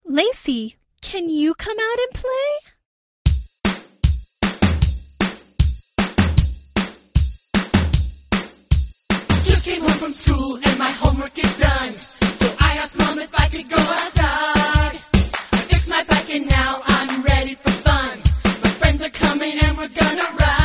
Lacey, can you come out and play? Just came home from school and my homework is done. So I asked Mom if I could go outside. I fixed my bike and now I'm ready for fun. My friends are coming and we're gonna ride.